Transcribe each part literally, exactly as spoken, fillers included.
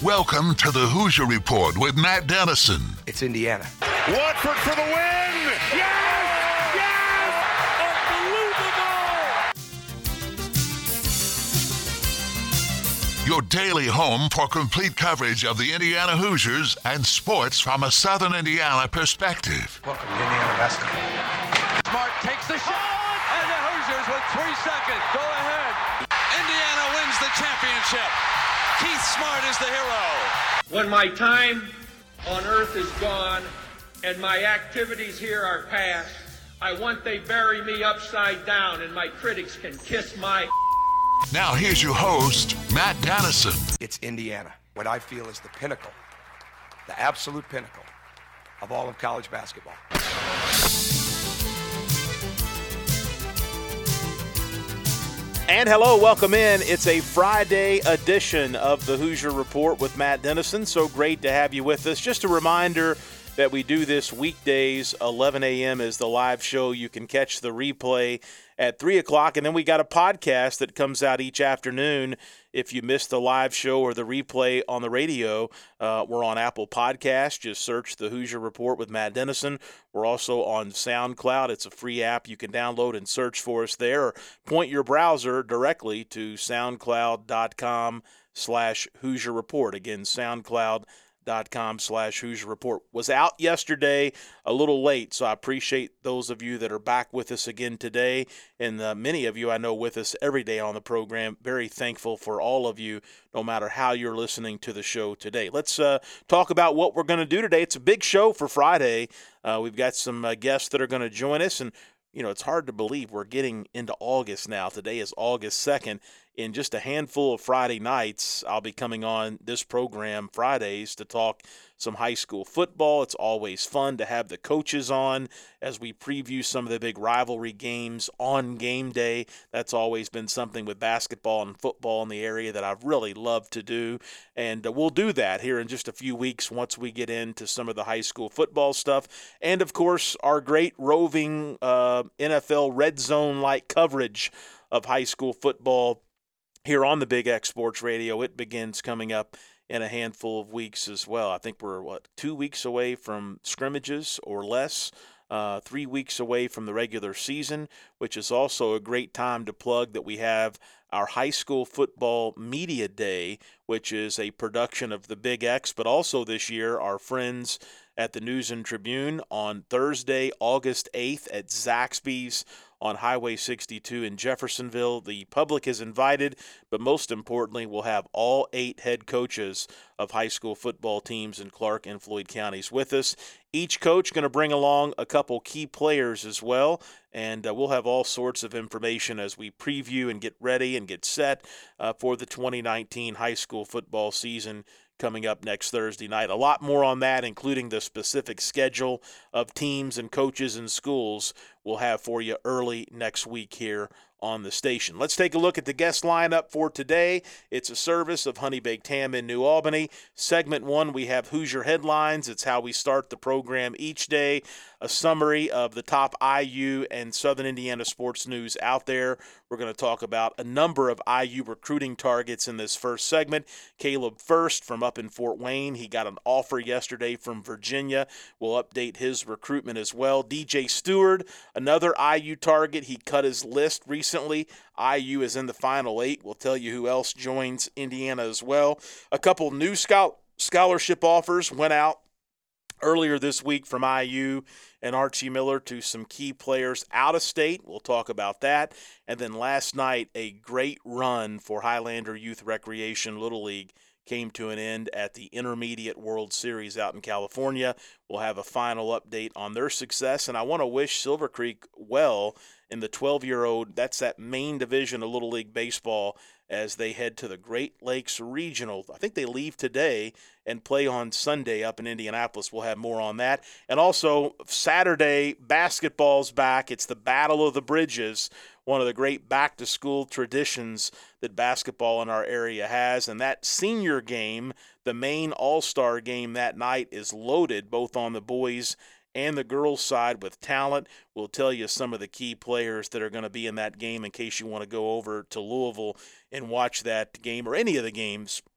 Welcome to the Hoosier Report with Matt Dennison. It's Indiana. Watford for the win! Yes! Yes! Unbelievable! Your daily home for complete coverage of the Indiana Hoosiers and sports from a Southern Indiana perspective. Welcome to Indiana basketball. Smart takes the shot, and the Hoosiers with three seconds go ahead. Indiana wins the championship. Keith Smart is the hero. When my time on earth is gone and my activities here are past, I want they bury me upside down and my critics can kiss my... Now here's your host, Matt Dennison. It's Indiana, what I feel is the pinnacle, the absolute pinnacle of all of college basketball. And hello, welcome in. It's a Friday edition of the Hoosier Report with Matt Dennison. So great to have you with us. Just a reminder that we do this weekdays, eleven a.m. is the live show. You can catch the replay at three o'clock, and then we got a podcast that comes out each afternoon. If you missed the live show or the replay on the radio, uh, we're on Apple Podcasts. Just search the Hoosier Report with Matt Dennison. We're also on SoundCloud. It's a free app you can download and search for us there, or point your browser directly to soundcloud.com slash Hoosier Report. Again, SoundCloud. Dot com slash Hoosier Report. Was out yesterday a little late, so I appreciate those of you that are back with us again today, and uh, many of you I know with us every day on the program. Very thankful for all of you, no matter how you're listening to the show today. Let's uh, talk about what we're going to do today. It's a big show for Friday. Uh, we've got some uh, guests that are going to join us, and you know, it's hard to believe we're getting into August now. Today is August second. In just a handful of Friday nights, I'll be coming on this program Fridays to talk some high school football. It's always fun to have the coaches on as we preview some of the big rivalry games on game day. That's always been something with basketball and football in the area that I've really loved to do. And uh, we'll do that here in just a few weeks once we get into some of the high school football stuff. And, of course, our great roving uh, N F L red zone-like coverage of high school football here on the Big X Sports Radio. It begins coming up in a handful of weeks as well. I think we're, what, two weeks away from scrimmages or less, uh, three weeks away from the regular season, which is also a great time to plug that we have our High School Football Media Day, which is a production of the Big X, but also this year our friends at the News and Tribune on Thursday, August eighth at Zaxby's on Highway sixty-two in Jeffersonville. The public is invited, but most importantly, we'll have all eight head coaches of high school football teams in Clark and Floyd counties with us. Each coach going to bring along a couple key players as well, and uh, we'll have all sorts of information as we preview and get ready and get set uh, for the twenty nineteen high school football season coming up next Thursday night. A lot more on that, including the specific schedule of teams and coaches and schools we'll have for you early next week here on the station. Let's take a look at the guest lineup for today. It's a service of Honey Baked Ham in New Albany. Segment one, we have Hoosier Headlines. It's how we start the program each day. A summary of the top I U and Southern Indiana sports news out there. We're going to talk about a number of I U recruiting targets in this first segment. Caleb First from up in Fort Wayne. He got an offer yesterday from Virginia. We'll update his recruitment as well. D J Stewart, another I U target. He cut his list recently. I U is in the final eight. We'll tell you who else joins Indiana as well. A couple new scholarship offers went out earlier this week from I U and Archie Miller to some key players out of state. We'll talk about that. And then last night, a great run for Highlander Youth Recreation Little League came to an end at the Intermediate World Series out in California. We'll have a final update on their success, and I want to wish Silver Creek well in the twelve-year-old, that's that main division of Little League Baseball, as they head to the Great Lakes Regional. I think they leave today and play on Sunday up in Indianapolis. We'll have more on that. And also, Saturday, basketball's back. It's the Battle of the Bridges, one of the great back-to-school traditions that basketball in our area has. And that senior game, the main all-star game that night, is loaded both on the boys and the girls' side with talent. We'll tell you some of the key players that are going to be in that game in case you want to go over to Louisville and watch that game or any of the games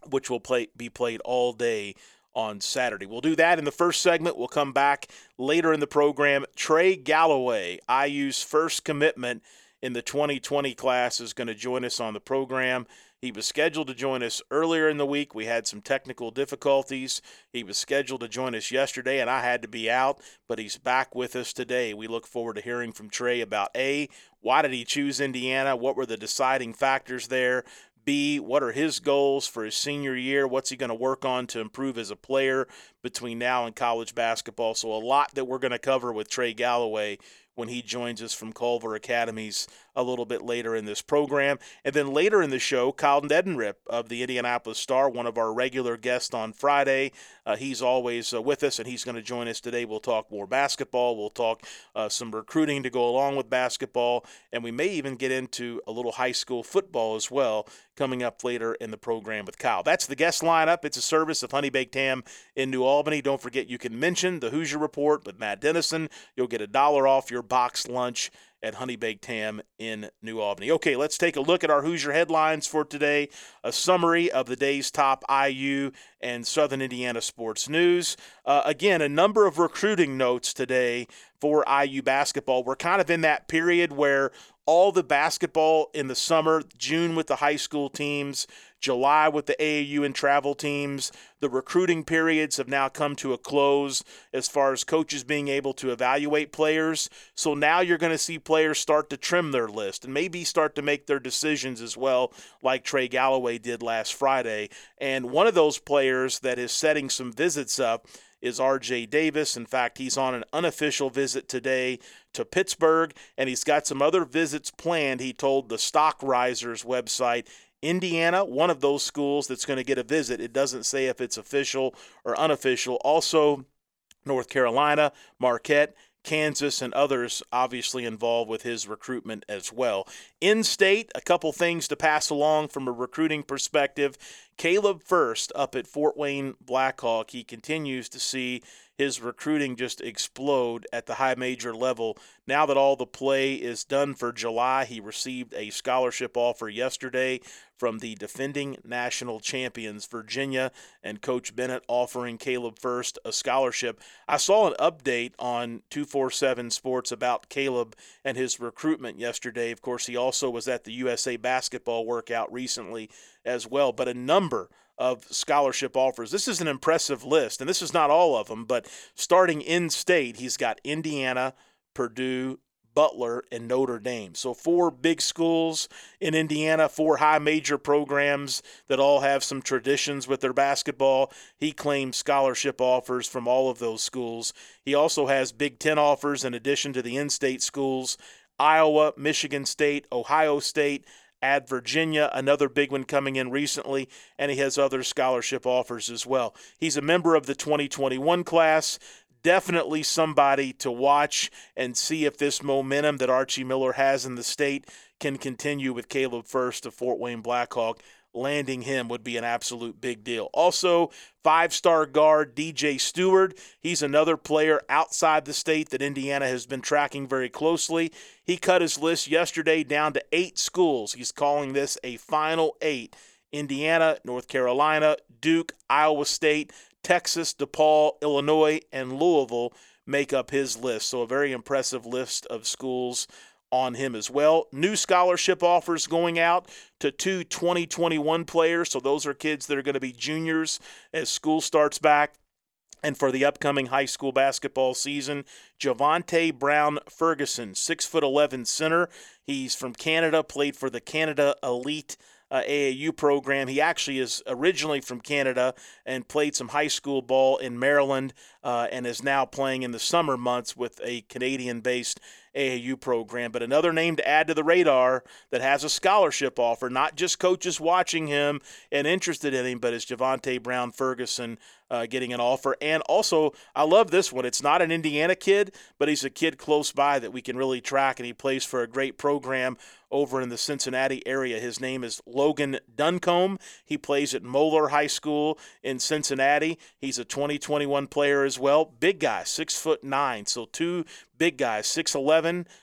which will play be played all day on Saturday. We'll do that in the first segment. We'll come back later in the program. Trey Galloway, I U's first commitment in the twenty twenty class, is going to join us on the program. He was scheduled to join us earlier in the week. We had some technical difficulties. He was scheduled to join us yesterday, and I had to be out, but he's back with us today. We look forward to hearing from Trey about, A, why did he choose Indiana? What were the deciding factors there? B, what are his goals for his senior year? What's he going to work on to improve as a player between now and college basketball? So a lot that we're going to cover with Trey Galloway when he joins us from Culver Academies a little bit later in this program. And then later in the show, Kyle Neddenriep of the Indianapolis Star, one of our regular guests on Friday. Uh, he's always uh, with us, and he's going to join us today. We'll talk more basketball. We'll talk uh, some recruiting to go along with basketball, and we may even get into a little high school football as well coming up later in the program with Kyle. That's the guest lineup. It's a service of Honey Baked Ham in New Albany. Don't forget you can mention the Hoosier Report with Matt Dennison. You'll get a dollar off your box lunch at Honey Baked Ham in New Albany. Okay, let's take a look at our Hoosier headlines for today. A summary of the day's top I U and Southern Indiana sports news. Uh, again, a number of recruiting notes today for I U basketball. We're kind of in that period where all the basketball in the summer, June with the high school teams, July with the A A U and travel teams, the recruiting periods have now come to a close as far as coaches being able to evaluate players. So now you're going to see players start to trim their list and maybe start to make their decisions as well, like Trey Galloway did last Friday. And one of those players that is setting some visits up is R J Davis. In fact, he's on an unofficial visit today to Pittsburgh, and he's got some other visits planned, he told the Stock Risers website. Indiana, one of those schools that's going to get a visit. It doesn't say if it's official or unofficial. Also, North Carolina, Marquette, Kansas, and others obviously involved with his recruitment as well. In-state, a couple things to pass along from a recruiting perspective. Caleb Furst up at Fort Wayne Blackhawk. He continues to see his recruiting just explode at the high major level. Now that all the play is done for July, he received a scholarship offer yesterday from the defending national champions, Virginia, and Coach Bennett offering Caleb Furst a scholarship. I saw an update on two forty-seven Sports about Caleb and his recruitment yesterday. Of course, he also was at the U S A Basketball workout recently as well, but a number of scholarship offers. This is an impressive list, and this is not all of them, but starting in state, he's got Indiana, Purdue, Butler, and Notre Dame. So four big schools in Indiana, four high major programs that all have some traditions with their basketball. He claims scholarship offers from all of those schools. He also has Big Ten offers in addition to the in-state schools: Iowa, Michigan State, Ohio State, add Virginia, another big one coming in recently, and he has other scholarship offers as well. He's a member of the twenty twenty-one class. Definitely somebody to watch and see if this momentum that Archie Miller has in the state can continue with Caleb Furst of Fort Wayne Blackhawk. Landing him would be an absolute big deal. Also, five-star guard D J Stewart. He's another player outside the state that Indiana has been tracking very closely. He cut his list yesterday down to eight schools. He's calling this a final eight. Indiana, North Carolina, Duke, Iowa State, Texas, DePaul, Illinois, and Louisville make up his list. So a very impressive list of schools on him as well. New scholarship offers going out to two twenty twenty-one players. So those are kids that are going to be juniors as school starts back. And for the upcoming high school basketball season, Javonte Brown Ferguson, six foot eleven center. He's from Canada, played for the Canada Elite Uh, A A U program. He actually is originally from Canada and played some high school ball in Maryland uh, and is now playing in the summer months with a Canadian-based A A U program. But another name to add to the radar that has a scholarship offer, not just coaches watching him and interested in him, but is Javonte Brown Ferguson uh, getting an offer. And also, I love this one. It's not an Indiana kid, but he's a kid close by that we can really track, and he plays for a great program over in the Cincinnati area. His name is Logan Duncombe. He plays at Moeller High School in Cincinnati. He's a twenty twenty-one player as well. Big guy, six foot nine. So two big guys, six eleven,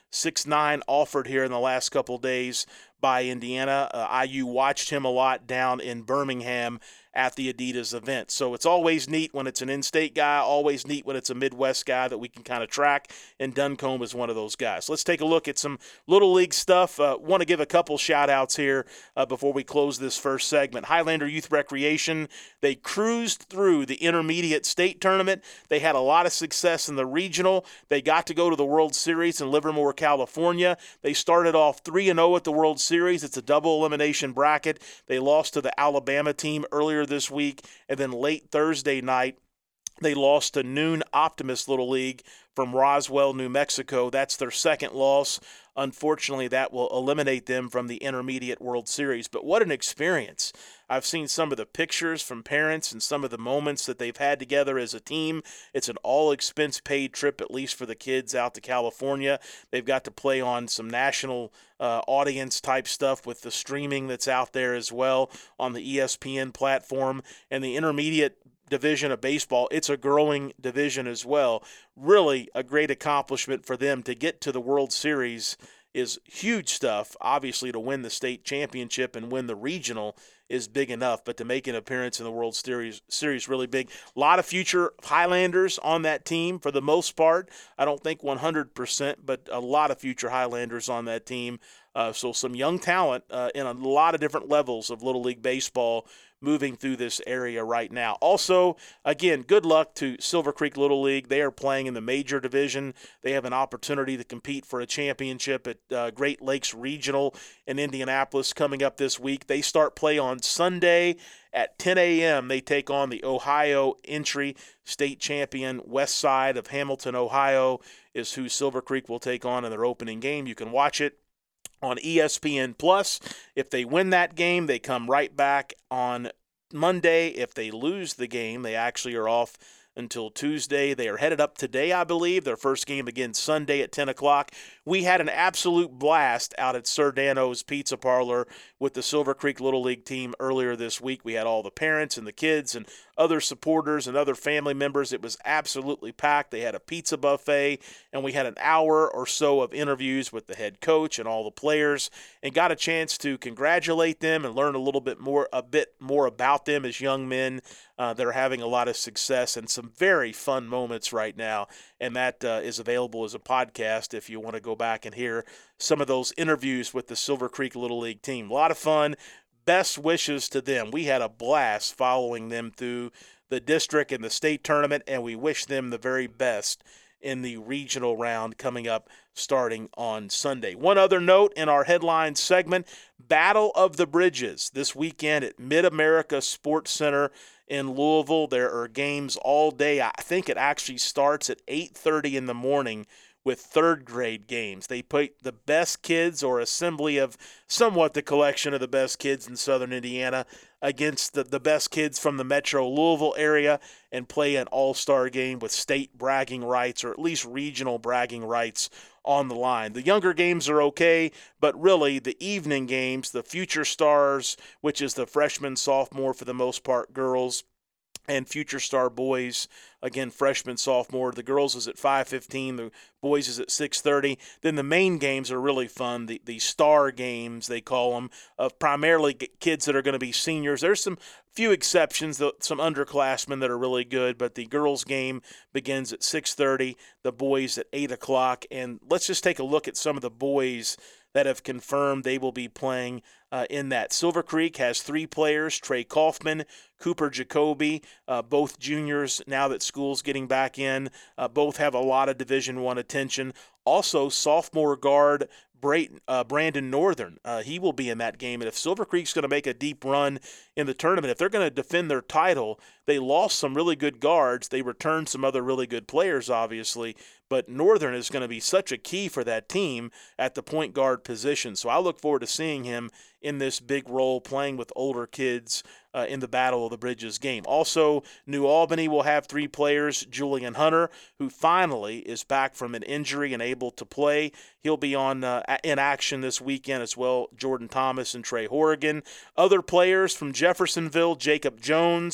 six nine, offered here in the last couple of days by Indiana. Uh, I U watched him a lot down in Birmingham at the Adidas event. So it's always neat when it's an in-state guy, always neat when it's a Midwest guy that we can kind of track, and Duncombe is one of those guys. Let's take a look at some Little League stuff. Uh, want to give a couple shout-outs here uh, before we close this first segment. Highlander Youth Recreation, they cruised through the intermediate state tournament. They had a lot of success in the regional. They got to go to the World Series in Livermore, California. They started off three and oh at the World Series. It's a double elimination bracket. They lost to the Alabama team earlier this week, and then late Thursday night, they lost to Noon Optimist Little League from Roswell, New Mexico. That's their second loss. Unfortunately, that will eliminate them from the Intermediate World Series. But what an experience. I've seen some of the pictures from parents and some of the moments that they've had together as a team. It's an all-expense-paid trip, at least for the kids out to California. They've got to play on some national uh, audience-type stuff with the streaming that's out there as well on the E S P N platform. And the intermediate division of baseball, it's a growing division as well. Really a great accomplishment for them to get to the World Series is huge stuff. Obviously, to win the state championship and win the regional is big enough, but to make an appearance in the World Series series really big. A lot of future Highlanders on that team for the most part. I don't think one hundred percent, but a lot of future Highlanders on that team. Uh, so some young talent uh, in a lot of different levels of Little League Baseball moving through this area right now. Also, again, good luck to Silver Creek Little League. They are playing in the major division. They have an opportunity to compete for a championship at uh, Great Lakes Regional in Indianapolis coming up this week. They start play on Sunday at ten a.m. They take on the Ohio entry state champion. West Side of Hamilton, Ohio is who Silver Creek will take on in their opening game. You can watch it on E S P N Plus. If they win that game, they come right back on Monday. If they lose the game, they actually are off until Tuesday. They are headed up today, I believe. Their first game again Sunday at ten o'clock. We had an absolute blast out at Sir Dano's Pizza Parlor with the Silver Creek Little League team earlier this week. We had all the parents and the kids and other supporters and other family members. It was absolutely packed. They had a pizza buffet, and we had an hour or so of interviews with the head coach and all the players, and got a chance to congratulate them and learn a little bit more, a bit more about them as young men uh, that are having a lot of success and some very fun moments right now. And that uh, is available as a podcast if you want to go back and hear some of those interviews with the Silver Creek Little League team. A lot of fun. Best wishes to them. We had a blast following them through the district and the state tournament, and we wish them the very best in the regional round coming up starting on Sunday. One other note in our headline segment, Battle of the Bridges this weekend at Mid-America Sports Center in Louisville. There are games all day. I think it actually starts at eight thirty in the morning with third grade games. They put the best kids, or assembly of somewhat the collection of the best kids in southern Indiana, against the, the best kids from the metro Louisville area and play an all-star game with state bragging rights, or at least regional bragging rights on the line. The younger games are okay, but really the evening games, the Future Stars, which is the freshman, sophomore for the most part girls, and Future Star boys, again, freshman, sophomore. The girls is at five fifteen. The boys is at six thirty. Then the main games are really fun. The the star games, they call them, of primarily kids that are going to be seniors. There's some few exceptions, some underclassmen that are really good, but the girls game begins at six thirty, the boys at eight o'clock. And let's just take a look at some of the boys that have confirmed they will be playing uh, in that. Silver Creek has three players, Trey Kaufman, Cooper Jacoby, uh, both juniors now that school's getting back in. Uh, both have a lot of Division One attention. Also, sophomore guard Brayton, uh, Brandon Northern, uh, he will be in that game. And if Silver Creek's going to make a deep run in the tournament, if they're going to defend their title, they lost some really good guards. They returned some other really good players, obviously. But Northern is going to be such a key for that team at the point guard position. So I look forward to seeing him in this big role, playing with older kids uh, in the Battle of the Bridges game. Also, New Albany will have three players. Julian Hunter, who finally is back from an injury and able to play. He'll be on uh, in action this weekend as well. Jordan Thomas and Trey Horrigan. Other players from Jeffersonville, Jacob Jones,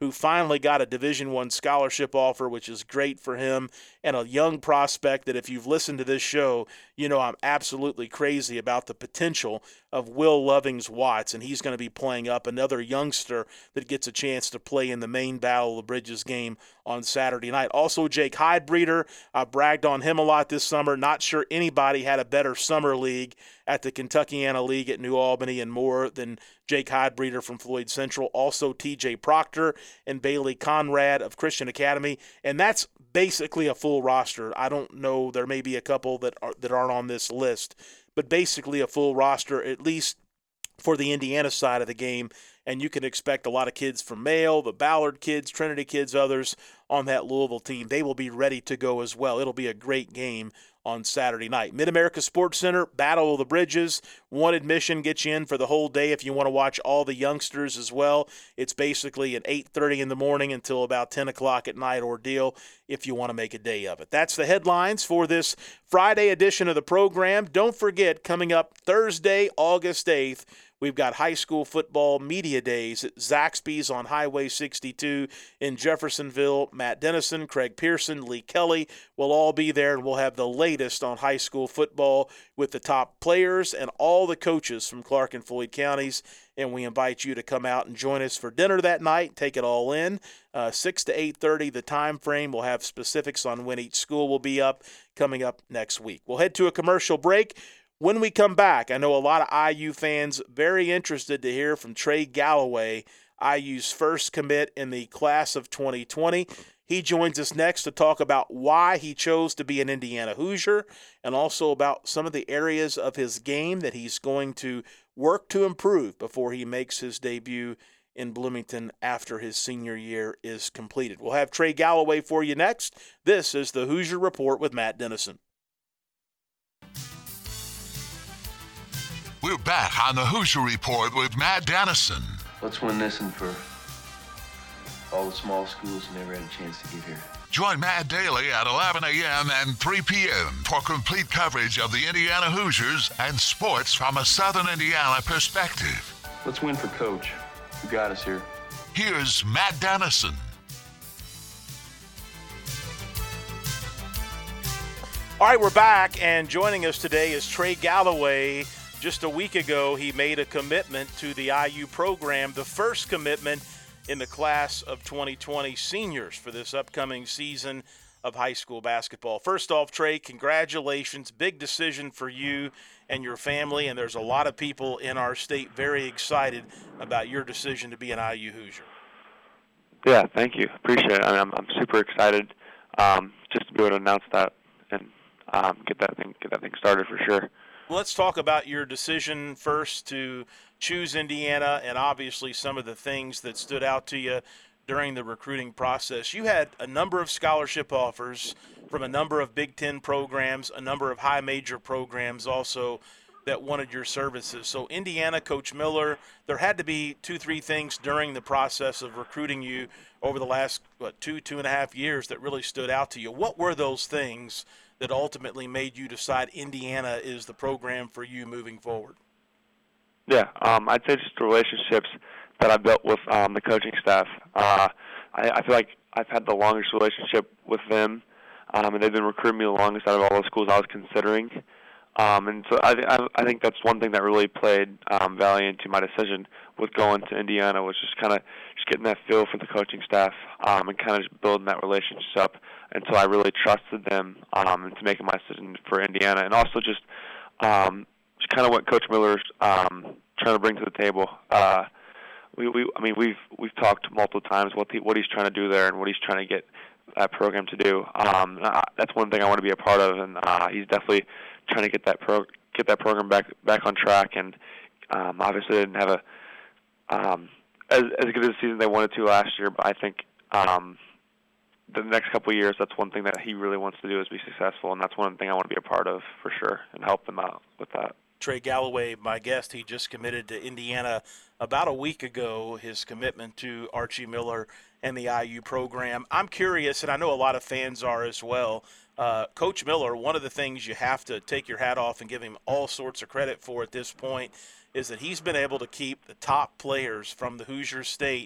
who finally got a Division One scholarship offer, which is great for him, and a young prospect that if you've listened to this show, you know I'm absolutely crazy about the potential of Will Lovings-Watts, and he's going to be playing up another youngster that gets a chance to play in the main Battle of the Bridges game on Saturday night. Also, Jake Heidbreeder, I bragged on him a lot this summer. Not sure anybody had a better summer league at the Kentuckiana League at New Albany and more than Jake Heidbreeder from Floyd Central. Also, T J Proctor and Bailey Conrad of Christian Academy, and that's basically a full roster. I don't know, there may be a couple that are, that aren't on this list, but basically a full roster, at least for the Indiana side of the game, and you can expect a lot of kids from Mayo, the Ballard kids, Trinity kids, others on that Louisville team. They will be ready to go as well. It'll be a great game on Saturday night. Mid-America Sports Center, Battle of the Bridges. One admission gets you in for the whole day if you want to watch all the youngsters as well. It's basically an eight thirty in the morning until about ten o'clock at night ordeal if you want to make a day of it. That's the headlines for this Friday edition of the program. Don't forget, coming up Thursday, August eighth, we've got high school football media days at Zaxby's on Highway sixty-two in Jeffersonville. Matt Dennison, Craig Pearson, Lee Kelly will all be there, and we'll have the latest on high school football with the top players and all the coaches from Clark and Floyd counties. And we invite you to come out and join us for dinner that night, take it all in. Uh, six to eight thirty, the time frame. We'll have specifics on when each school will be up coming up next week. We'll head to a commercial break. When we come back, I know a lot of I U fans very interested to hear from Trey Galloway, I U's first commit in the class of twenty twenty. He joins us next to talk about why he chose to be an Indiana Hoosier and also about some of the areas of his game that he's going to work to improve before he makes his debut in Bloomington after his senior year is completed. We'll have Trey Galloway for you next. This is the Hoosier Report with Matt Dennison. We're back on the Hoosier Report with Matt Dennison. Let's win this one for all the small schools who never had a chance to get here. Join Matt daily at eleven a.m. and three p.m. for complete coverage of the Indiana Hoosiers and sports from a Southern Indiana perspective. Let's win for Coach, who got us here. Here's Matt Dennison. All right, we're back, and joining us today is Trey Galloway. Just a week ago, he made a commitment to the I U program, the first commitment in the class of twenty twenty seniors for this upcoming season of high school basketball. First off, Trey, congratulations. Big decision for you and your family, and there's a lot of people in our state very excited about your decision to be an I U Hoosier. Yeah, thank you. Appreciate it. I mean, I'm, I'm super excited um, just to be able to announce that and um, get that thing get that thing started for sure. Let's talk about your decision first to choose Indiana and obviously some of the things that stood out to you during the recruiting process. You had a number of scholarship offers from a number of Big Ten programs, a number of high major programs also that wanted your services. So Indiana, Coach Miller, there had to be two, three things during the process of recruiting you over the last, what, two, two and a half years that really stood out to you. What were those things that ultimately made you decide Indiana is the program for you moving forward? Yeah, um, I'd say just the relationships that I built with um, the coaching staff. Uh, I, I feel like I've had the longest relationship with them, um, and they've been recruiting me the longest out of all the schools I was considering. Um, and so I, I, I think that's one thing that really played um, valiant to my decision with going to Indiana, was just kind of just getting that feel for the coaching staff um, and kind of just building that relationship up until I really trusted them um, into making my decision for Indiana. And also just um, just kind of what Coach Miller's um, trying to bring to the table. Uh, we, we, I mean, we've we've talked multiple times what the, what he's trying to do there and what he's trying to get that program to do. Um, that's one thing I want to be a part of, and uh, he's definitely trying to get that pro get that program back back on track. And um, obviously, they didn't have a um, as as good a season they wanted to last year, but I think um, the next couple of years, that's one thing that he really wants to do, is be successful, and that's one thing I want to be a part of for sure and help them out with that. Trey Galloway, my guest, he just committed to Indiana about a week ago, his commitment to Archie Miller and the I U program. I'm curious, and I know a lot of fans are as well, uh, Coach Miller, one of the things you have to take your hat off and give him all sorts of credit for at this point is that he's been able to keep the top players from the Hoosier State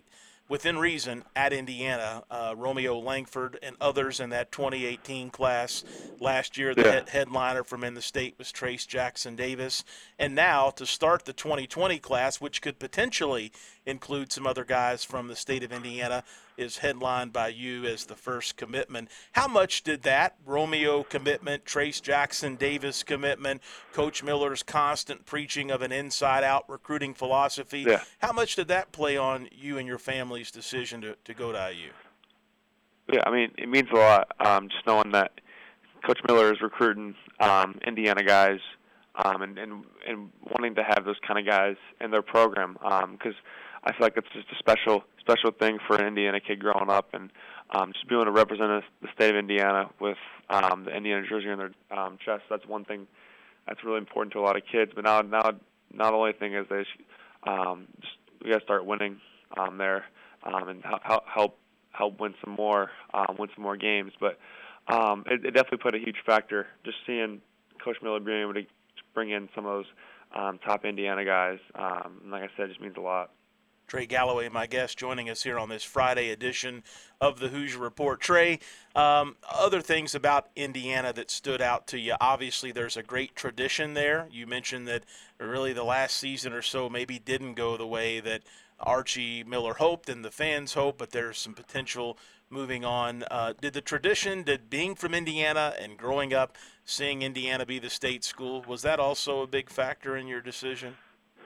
within reason, at Indiana. Uh, Romeo Langford and others in that twenty eighteen class. Last year, the yeah. head- headliner from in the state was Trace Jackson Davis. And now to start the twenty twenty class, which could potentially include some other guys from the state of Indiana, is headlined by you as the first commitment. How much did that Romeo commitment, Trace Jackson Davis commitment, Coach Miller's constant preaching of an inside-out recruiting philosophy, yeah. how much did that play on you and your family's decision to, to go to I U? Yeah, I mean, it means a lot, um, just knowing that Coach Miller is recruiting um, Indiana guys um, and, and, and wanting to have those kind of guys in their program, because um, I feel like it's just a special special thing for an Indiana kid growing up, and um, just being able to represent the state of Indiana with um, the Indiana jersey on their um, chest. That's one thing that's really important to a lot of kids. But now, now, now the only thing is they just, um, just we got to start winning um, there um, and help help help win some more, um, win some more games. But um, it, it definitely played a huge factor. Just seeing Coach Miller being able to bring in some of those um, top Indiana guys, um, and like I said, it just means a lot. Trey Galloway, my guest, joining us here on this Friday edition of the Hoosier Report. Trey, um, other things about Indiana that stood out to you. Obviously, there's a great tradition there. You mentioned that really the last season or so maybe didn't go the way that Archie Miller hoped and the fans hoped, but there's some potential moving on. Uh, did the tradition, did being from Indiana and growing up, seeing Indiana be the state school, was that also a big factor in your decision?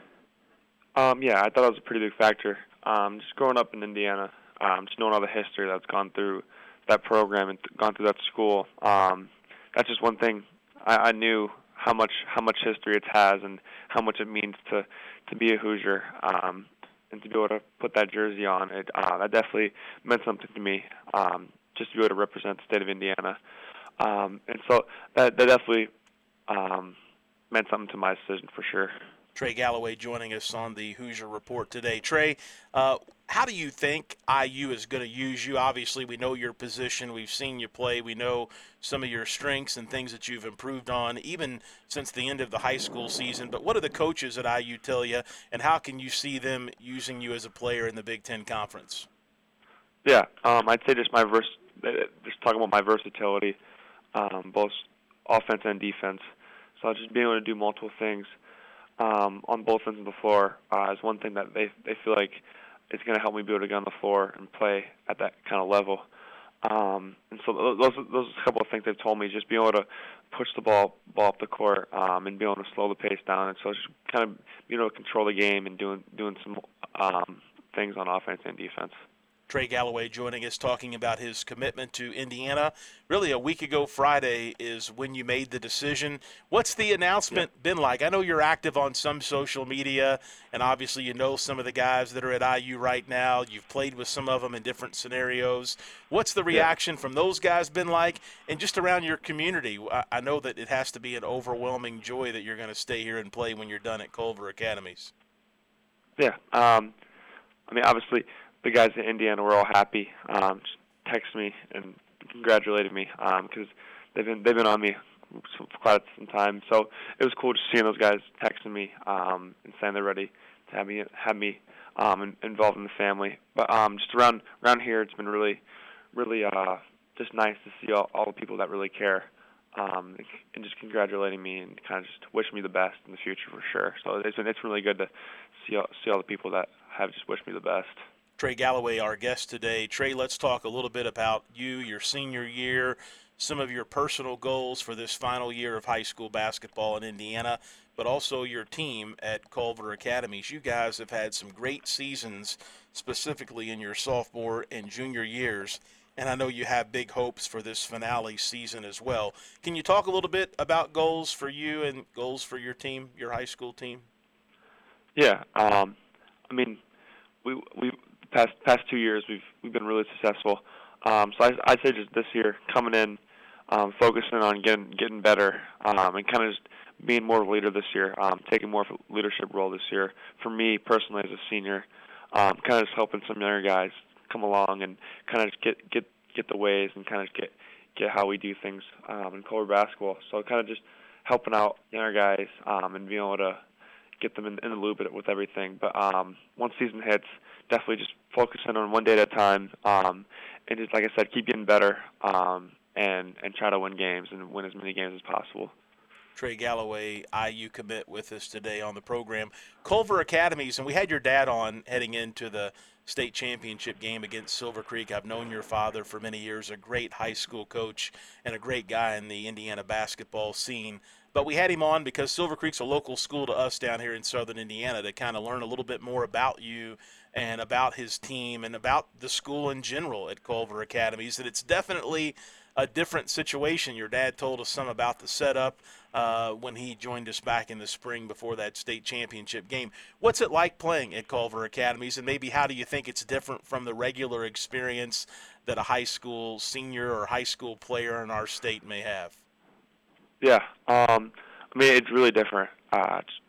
Um, yeah, I thought it was a pretty big factor. Um, just growing up in Indiana, um, just knowing all the history that's gone through that program and th- gone through that school. Um, that's just one thing. I, I knew how much how much history it has and how much it means to, to be a Hoosier, um, and to be able to put that jersey on. It uh, that definitely meant something to me. Um, just to be able to represent the state of Indiana, um, and so that that definitely um, meant something to my decision for sure. Trey Galloway joining us on the Hoosier Report today. Trey, uh, how do you think I U is going to use you? Obviously, we know your position. We've seen you play. We know some of your strengths and things that you've improved on, even since the end of the high school season. But what do the coaches at I U tell you, and how can you see them using you as a player in the Big Ten Conference? Yeah, um, I'd say just my vers- just talking about my versatility, um, both offense and defense. So just being able to do multiple things Um, on both ends of the floor uh, is one thing that they they feel like is going to help me be able to get on the floor and play at that kind of level. Um, and so those those are a couple of things they've told me, just being able to push the ball ball up the court um, and being able to slow the pace down. And so just kind of being able to control the game and doing doing some um, things on offense and defense. Trey Galloway joining us, talking about his commitment to Indiana. Really, a week ago Friday is when you made the decision. What's the announcement yeah. been like? I know you're active on some social media, and obviously you know some of the guys that are at I U right now. You've played with some of them in different scenarios. What's the reaction yeah. from those guys been like? And just around your community, I know that it has to be an overwhelming joy that you're going to stay here and play when you're done at Culver Academies. Yeah. Um, I mean, obviously – the guys in Indiana were all happy. Um, just texted me and congratulated me because um, they've been they've been on me for quite some time. So it was cool just seeing those guys texting me um, and saying they're ready to have me have me um, involved in the family. But um, just around around here, it's been really really uh, just nice to see all, all the people that really care um, and just congratulating me and kind of just wishing me the best in the future for sure. So it's been it's really good to see all, see all the people that have just wished me the best. Trey Galloway, our guest today. Trey, let's talk a little bit about you, your senior year, some of your personal goals for this final year of high school basketball in Indiana, but also your team at Culver Academies. You guys have had some great seasons, specifically in your sophomore and junior years, and I know you have big hopes for this finale season as well. Can you talk a little bit about goals for you and goals for your team, your high school team? Yeah, um, I mean, we we. Past past two years, we've we've been really successful. Um, so I, I'd say just this year, coming in, um, focusing on getting getting better, um, and kind of just being more of a leader this year, um, taking more of a leadership role this year. For me personally, as a senior, um, kind of just helping some younger guys come along and kind of just get get get the ways and kind of get get how we do things um, in Culver basketball. So kind of just helping out younger guys um, and being able to get them in, in the loop with everything. But um, once season hits, definitely just focus in on one day at a time, um, and just like I said, keep getting better, um, and and try to win games and win as many games as possible. Trey Galloway, I U commit, with us today on the program. Culver Academies, and we had your dad on heading into the state championship game against Silver Creek. I've known your father for many years, a great high school coach and a great guy in the Indiana basketball scene. But we had him on because Silver Creek's a local school to us down here in southern Indiana, to kind of learn a little bit more about you and about his team and about the school in general at Culver Academies. And it's definitely a different situation. Your dad told us some about the setup uh, when he joined us back in the spring before that state championship game. What's it like playing at Culver Academies, and maybe how do you think it's different from the regular experience that a high school senior or high school player in our state may have? Yeah, um, I mean, it's really different. Uh, it's,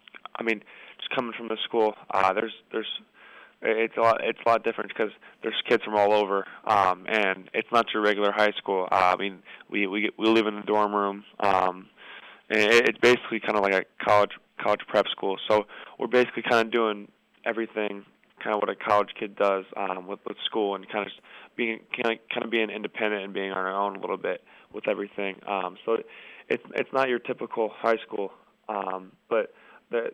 I mean, just coming from the school, uh, there's there's it's a lot it's a lot different because there's kids from all over, um, and it's not your regular high school. Uh, I mean, we we we live in the dorm room, um, and it's basically kind of like a college college prep school. So we're basically kind of doing everything, kind of what a college kid does um, with with school, and kind of being kind of, kind of being independent and being on our own a little bit with everything. Um, so it's it's not your typical high school, um, but the,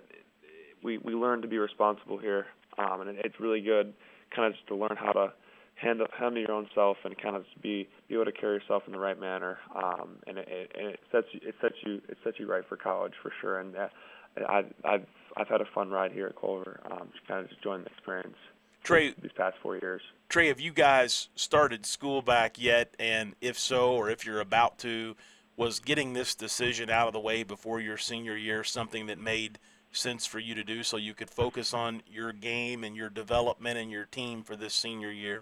we we learn to be responsible here, um, and it's really good, kind of just to learn how to handle handle your own self and kind of just be be able to carry yourself in the right manner, um, and it, and it sets you it sets you it sets you right for college for sure. And uh, I've I've I've had a fun ride here at Culver, um, just kind of just enjoying the experience. Trey, these past four years. Trey, have you guys started school back yet? And if so, or if you're about to, was getting this decision out of the way before your senior year something that made sense for you to do so you could focus on your game and your development and your team for this senior year?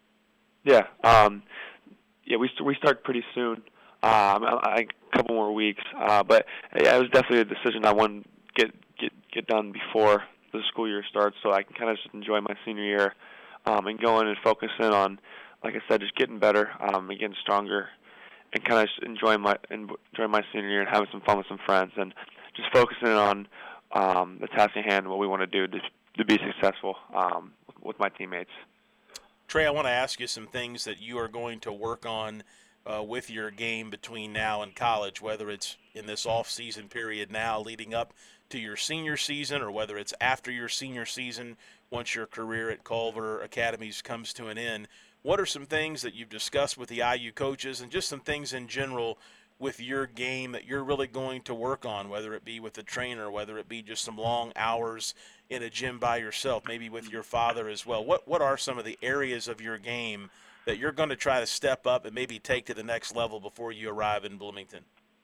Yeah, um, yeah, we st- we start pretty soon, um, I, I, a couple more weeks, uh, but yeah, it was definitely a decision I wanted to get get get done before the school year starts, so I can kind of just enjoy my senior year um, and go in and focus in on, like I said, just getting better um, and getting stronger, and kind of just enjoying my enjoying my senior year and having some fun with some friends, and just focusing on um, the task at hand and what we want to do to to be successful um, with, with my teammates. Trey, I want to ask you some things that you are going to work on uh, with your game between now and college, whether it's in this off-season period now leading up to your senior season, or whether it's after your senior season once your career at Culver Academies comes to an end. What are some things that you've discussed with the I U coaches, and just some things in general with your game that you're really going to work on, whether it be with the trainer, whether it be just some long hours in a gym by yourself, maybe with your father as well? What what are some of the areas of your game that you're going to try to step up and maybe take to the next level before you arrive in Bloomington?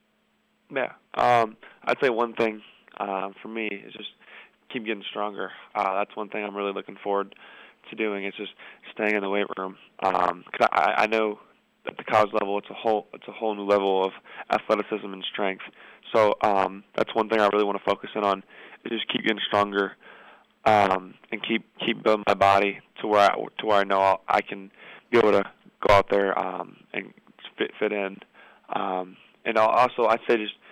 Yeah, um, I'd say one thing uh, for me is just keep getting stronger. Uh, that's one thing I'm really looking forward to doing. It's just staying in the weight room. Um, 'cause I, I know at the college level, it's a whole it's a whole new level of athleticism and strength. So um, that's one thing I really want to focus in on, is just keep getting stronger um, and keep keep building my body to where I, to where I know I'll, I can be able to go out there um, and fit fit in. Um, and I'll also, I'd say just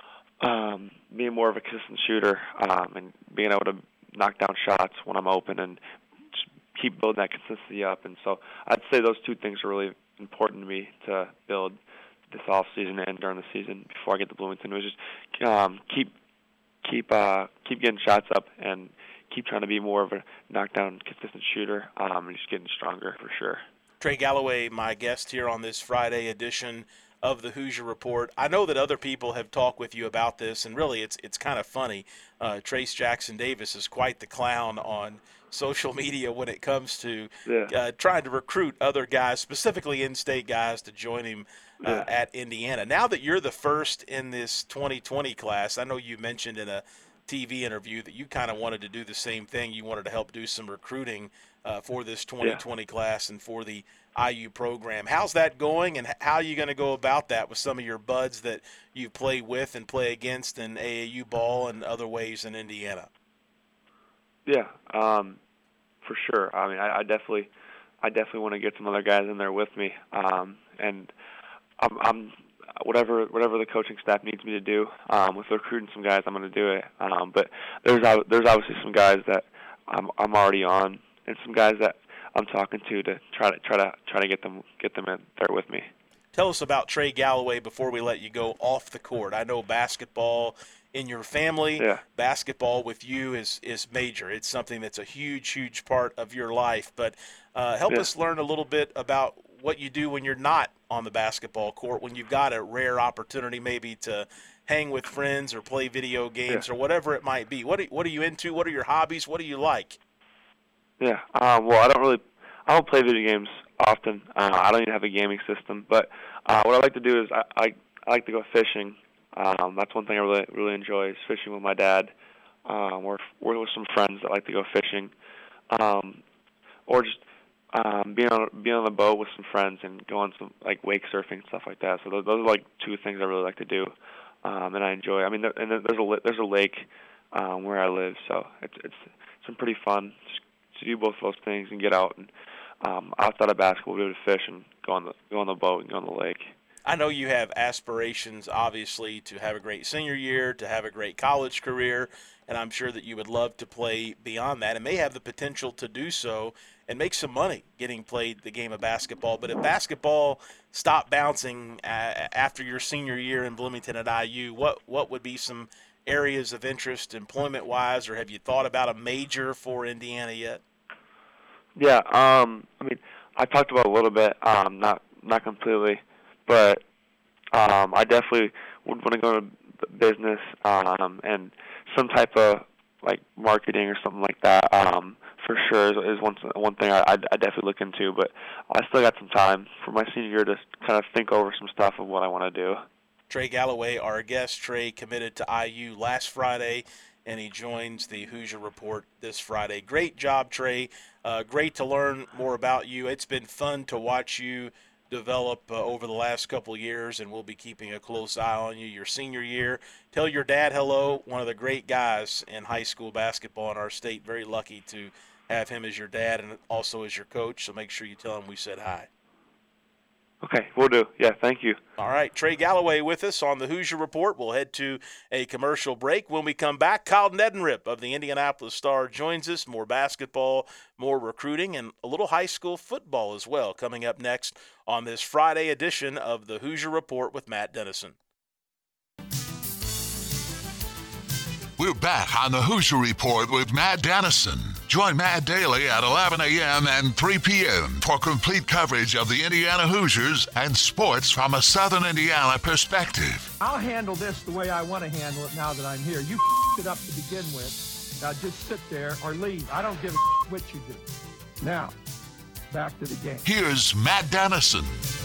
um, being more of a consistent shooter um, and being able to knock down shots when I'm open, and just keep building that consistency up. And so I'd say those two things are really important to me to build this off season and during the season before I get to Bloomington. It was just um, keep keep uh, keep getting shots up and keep trying to be more of a knockdown, consistent shooter, um, and just getting stronger for sure. Trey Galloway, my guest here on this Friday edition of the Hoosier Report. I know that other people have talked with you about this, and really it's it's kind of funny. Uh, Trace Jackson Davis is quite the clown on social media when it comes to yeah. uh, trying to recruit other guys, specifically in-state guys, to join him uh, yeah. at Indiana. Now that you're the first in this twenty twenty class, I know you mentioned in a T V interview that you kind of wanted to do the same thing. You wanted to help do some recruiting uh, for this twenty twenty yeah. class and for the I U program. How's that going, and how are you going to go about that with some of your buds that you play with and play against in A A U ball and other ways in Indiana? Yeah, um, for sure. I mean, I, I definitely, I definitely want to get some other guys in there with me, um, and I'm, I'm, whatever whatever the coaching staff needs me to do. Um, with recruiting some guys, I'm going to do it. Um, but there's there's obviously some guys that I'm I'm already on, and some guys that I'm talking to to try to try to try to get them get them in there with me. Tell us about Trey Galloway before we let you go off the court. I know basketball in your family, yeah. basketball with you is, is major. It's something that's a huge, huge part of your life. But uh, help yeah. us learn a little bit about what you do when you're not on the basketball court, when you've got a rare opportunity maybe to hang with friends or play video games yeah. or whatever it might be. What are, what are you into? What are your hobbies? What do you like? Yeah, um, well, I don't really – I don't play video games often. Uh, I don't even have a gaming system. But uh, what I like to do is I, I, I like to go fishing. Um, that's one thing I really really enjoy is fishing with my dad, um, or, or with some friends that like to go fishing, um, or just um, being on being on the boat with some friends and go on some like wake surfing and stuff like that. So those, those are like two things I really like to do, um, and I enjoy. I mean, there, and there's a there's a lake um, where I live, so it's it's it's been pretty fun to do both of those things and get out and um, outside of basketball, be able to fish and go on the go on the boat and go on the lake. I know you have aspirations, obviously, to have a great senior year, to have a great college career, and I'm sure that you would love to play beyond that and may have the potential to do so and make some money getting played the game of basketball. But if basketball stopped bouncing uh, after your senior year in Bloomington at I U, what, what would be some areas of interest employment-wise, or have you thought about a major for Indiana yet? Yeah, um, I mean, I talked about it a little bit, um, not not completely. But um, I definitely would want to go into business um, and some type of like marketing or something like that. Um, for sure is, is one one thing I, I I definitely look into. But I still got some time for my senior year to kind of think over some stuff of what I want to do. Trey Galloway, our guest. Trey committed to I U last Friday, and he joins the Hoosier Report this Friday. Great job, Trey. Uh, great to learn more about you. It's been fun to watch you develop uh, over the last couple of years, and we'll be keeping a close eye on you your senior year. Tell your dad hello, one of the great guys in high school basketball in our state. Very lucky to have him as your dad and also as your coach, so make sure you tell him we said hi. Okay, we'll do. Yeah, thank you. All right, Trey Galloway with us on the Hoosier Report. We'll head to a commercial break. When we come back, Kyle Neddenriep of the Indianapolis Star joins us. More basketball, more recruiting, and a little high school football as well coming up next on this Friday edition of the Hoosier Report with Matt Dennison. We're back on the Hoosier Report with Matt Dennison. Join Matt daily at eleven a.m. and three p.m. for complete coverage of the Indiana Hoosiers and sports from a Southern Indiana perspective. I'll handle this the way I want to handle it now that I'm here. You it up to begin with. Now just sit there or leave. I don't give a what you do. Now, back to the game. Here's Matt Dennison.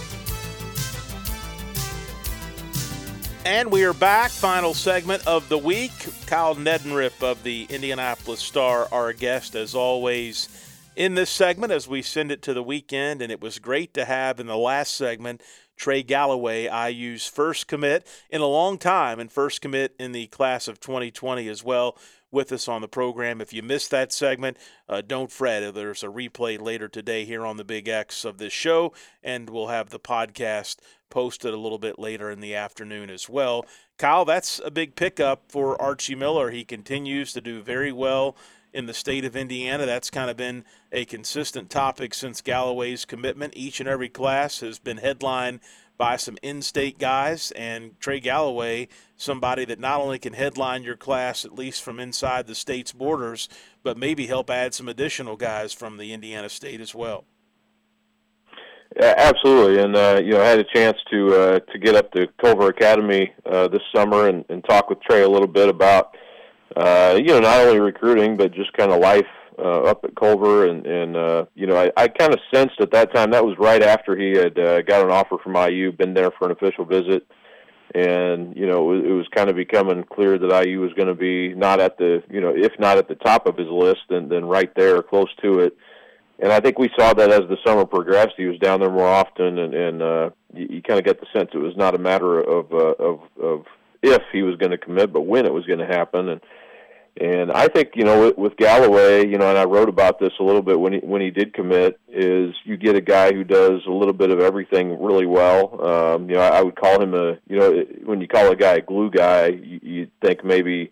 And we are back. Final segment of the week. Kyle Neddenriep of the Indianapolis Star, our guest, as always, in this segment as we send it to the weekend. And it was great to have in the last segment Trey Galloway, I U's first commit in a long time, and first commit in the class of twenty twenty as well, with us on the program. If you missed that segment, uh, don't fret. There's a replay later today here on the Big X of this show, and we'll have the podcast posted a little bit later in the afternoon as well. Kyle, that's a big pickup for Archie Miller. He continues to do very well in the state of Indiana. That's kind of been a consistent topic since Galloway's commitment. Each and every class has been headlined by some in-state guys, and Trey Galloway, somebody that not only can headline your class at least from inside the state's borders, but maybe help add some additional guys from the Indiana state as well. Yeah, absolutely, and uh, you know, I had a chance to uh, to get up to Culver Academy uh, this summer and, and talk with Trey a little bit about uh, you know, not only recruiting but just kind of life uh, up at Culver, and, and uh, you know, I, I kind of sensed at that time, that was right after he had uh, got an offer from I U, been there for an official visit, and you know, it was, it was kind of becoming clear that I U was going to be not at the, you know, if not at the top of his list, then then right there, close to it. And I think we saw that as the summer progressed. He was down there more often, and, and uh, you, you kind of get the sense it was not a matter of uh, of, of if he was going to commit, but when it was going to happen. And And I think, you know, with, with Galloway, you know, and I wrote about this a little bit when he, when he did commit, is you get a guy who does a little bit of everything really well. Um, you know, I, I would call him a, you know, when you call a guy a glue guy, you, you think maybe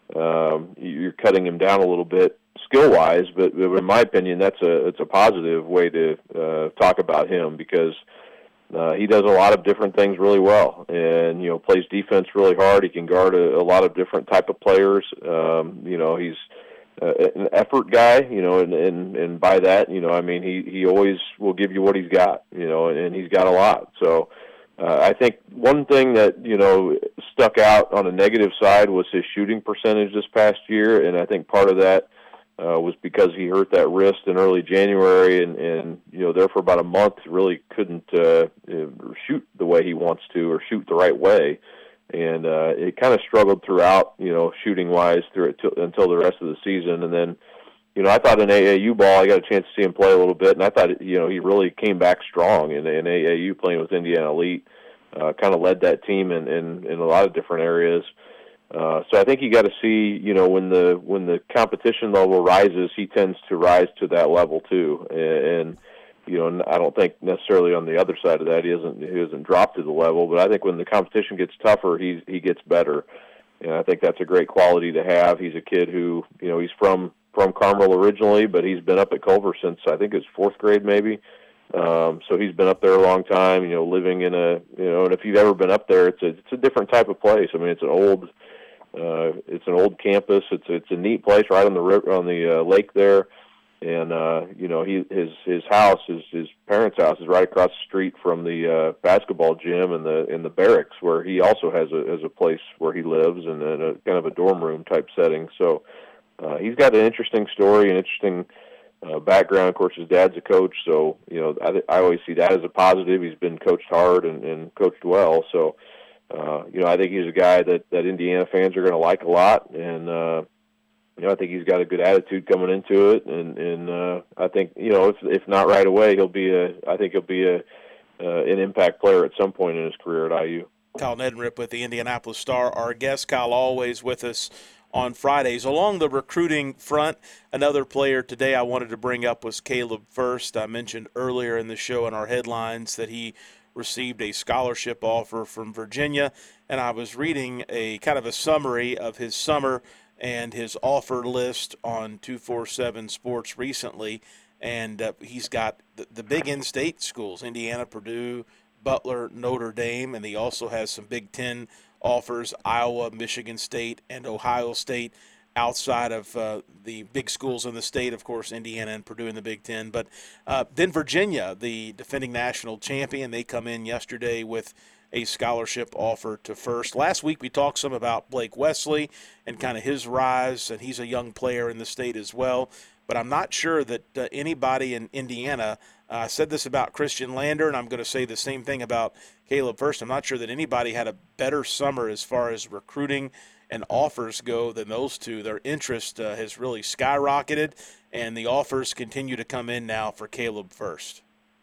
um, you're cutting him down a little bit skill-wise, but, but in my opinion, that's a it's a positive way to uh, talk about him, because Uh, he does a lot of different things really well, and, you know, plays defense really hard. He can guard a, a lot of different type of players. Um, you know, he's uh, an effort guy, you know, and, and, and by that, you know, I mean, he, he always will give you what he's got, you know, and, and he's got a lot. So uh, I think one thing that, you know, stuck out on a negative side was his shooting percentage this past year, and I think part of that Uh, was because he hurt that wrist in early January, and, and you know, there for about a month really couldn't uh, shoot the way he wants to, or shoot the right way, and uh, it kind of struggled throughout, you know, shooting wise through it t- until the rest of the season. And then, you know, I thought in A A U ball, I got a chance to see him play a little bit, and I thought, you know, he really came back strong in, in A A U playing with Indiana Elite, uh, kind of led that team in, in, in a lot of different areas. Uh, so I think you got to see, you know, when the when the competition level rises, he tends to rise to that level too. And, and you know, I don't think necessarily on the other side of that he doesn't he doesn't drop to the level. But I think when the competition gets tougher, he he gets better. And I think that's a great quality to have. He's a kid who, you know, he's from from Carmel originally, but he's been up at Culver since I think his fourth grade maybe. Um, so he's been up there a long time, you know, living in a, you know, and if you've ever been up there, it's a it's a different type of place. I mean, it's an old. Uh, it's an old campus. It's it's a neat place right on the river, on the uh, lake there, and uh, you know he his his house, his his parents' house is right across the street from the uh, basketball gym and the in the barracks, where he also has a has a place where he lives, and in a kind of a dorm room type setting. So uh, he's got an interesting story, an interesting uh, background. Of course, his dad's a coach, so you know I I always see that as a positive. He's been coached hard and, and coached well, so. Uh, you know, I think he's a guy that, that Indiana fans are going to like a lot, and uh, you know, I think he's got a good attitude coming into it, and and uh, I think, you know, if if not right away, he'll be a I think he'll be a uh, an impact player at some point in his career at I U. Kyle Neddenriep with the Indianapolis Star, our guest. Kyle always with us on Fridays. Along the recruiting front, another player today I wanted to bring up was Caleb Furst. I mentioned earlier in the show in our headlines that he received a scholarship offer from Virginia, and I was reading a kind of a summary of his summer and his offer list on two forty-seven Sports recently, and uh, he's got the, the big in-state schools, Indiana, Purdue, Butler, Notre Dame, and he also has some Big Ten offers, Iowa, Michigan State, and Ohio State, outside of uh, the big schools in the state, of course, Indiana and Purdue in the Big Ten. But uh, then Virginia, the defending national champion, they come in yesterday with a scholarship offer to Furst. Last week we talked some about Blake Wesley and kind of his rise, and he's a young player in the state as well. But I'm not sure that uh, anybody in Indiana, I uh, said this about Christian Lander, and I'm going to say the same thing about Caleb Furst. I'm not sure that anybody had a better summer as far as recruiting and offers go than those two. Their interest uh, has really skyrocketed, and the offers continue to come in now for Caleb Furst.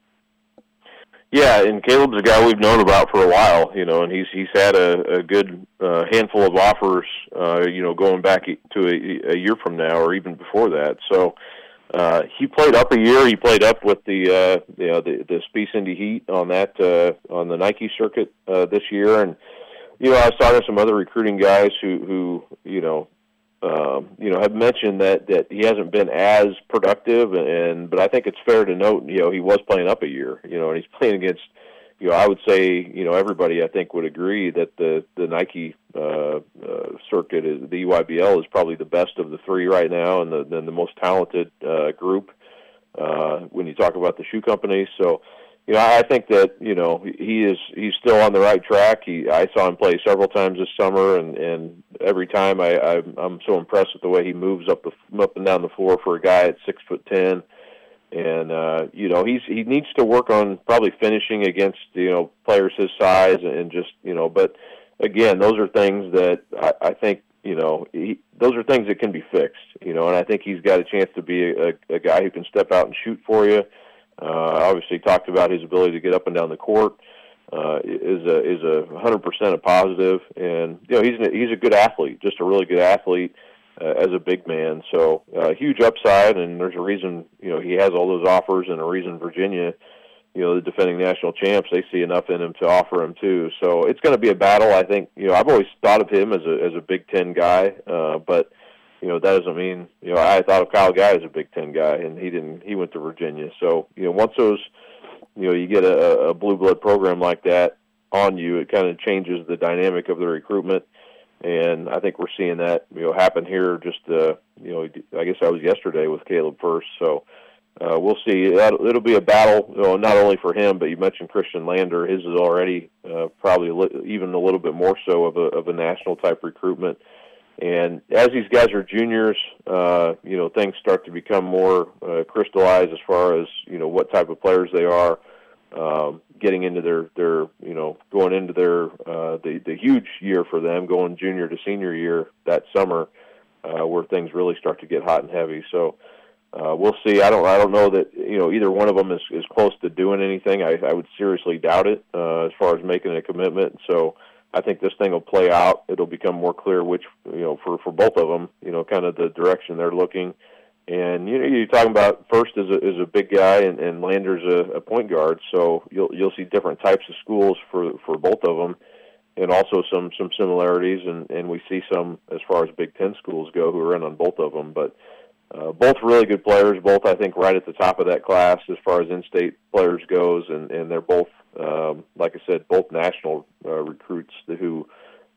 Yeah, and Caleb's a guy we've known about for a while, you know, and he's he's had a, a good uh, handful of offers, uh, you know, going back to a, a year from now or even before that. So uh, he played up a year. He played up with the uh, you know the the Space Indy Heat on that uh, on the Nike circuit uh, this year, and you know I was talking to some other recruiting guys who who you know. Um, you know, have mentioned that, that he hasn't been as productive, and but I think it's fair to note, you know, he was playing up a year, you know, and he's playing against, you know, I would say, you know, everybody I think would agree that the the Nike uh, uh, circuit, is the E Y B L, is probably the best of the three right now, and the and the most talented uh, group uh, when you talk about the shoe companies. So, you know, I think that, you know, he is he's still on the right track. He I saw him play several times this summer, and, and every time I, I I'm so impressed with the way he moves up the up and down the floor for a guy at six foot ten. And uh, you know, he's he needs to work on probably finishing against, you know, players his size, and just, you know, but again, those are things that I, I think, you know, he, those are things that can be fixed, you know, and I think he's got a chance to be a, a guy who can step out and shoot for you. Uh, obviously talked about his ability to get up and down the court, uh, is a, is a hundred percent a positive. And, you know, he's, a, he's a good athlete, just a really good athlete. uh, as a big man. So uh, huge upside, and there's a reason, you know, he has all those offers, and a reason Virginia, you know, the defending national champs, they see enough in him to offer him too. So it's going to be a battle. I think, you know, I've always thought of him as a as a Big Ten guy, uh, but you know, that doesn't mean, you know, I thought of Kyle Guy as a Big Ten guy, and he didn't. He went to Virginia. So, you know, once those, you know, you get a, a blue blood program like that on you, it kind of changes the dynamic of the recruitment. And I think we're seeing that, you know, happen here. Just, uh, you know, I guess I was yesterday with Caleb Furst. So uh, we'll see. It'll, it'll be a battle, you know, not only for him, but you mentioned Christian Lander. His is already uh, probably a li- even a little bit more so of a of a national type recruitment. And as these guys are juniors, uh, you know, things start to become more uh, crystallized as far as, you know, what type of players they are, um, getting into their, their, you know, going into their, uh, the, the huge year for them, going junior to senior year that summer, uh, where things really start to get hot and heavy. So uh, we'll see. I don't, I don't know that, you know, either one of them is, is close to doing anything. I, I would seriously doubt it uh, as far as making a commitment. So I think this thing will play out. It'll become more clear which, you know, for, for both of them, you know, kind of the direction they're looking. And, you know, you're talking about Furst is a, is a big guy, and, and Lander's a, a point guard. So you'll you'll see different types of schools for, for both of them, and also some, some similarities. And, and we see some as far as Big Ten schools go who are in on both of them. But uh, both really good players, both, I think, right at the top of that class as far as in-state players goes. And, and they're both, um, like I said, both national uh, recruits who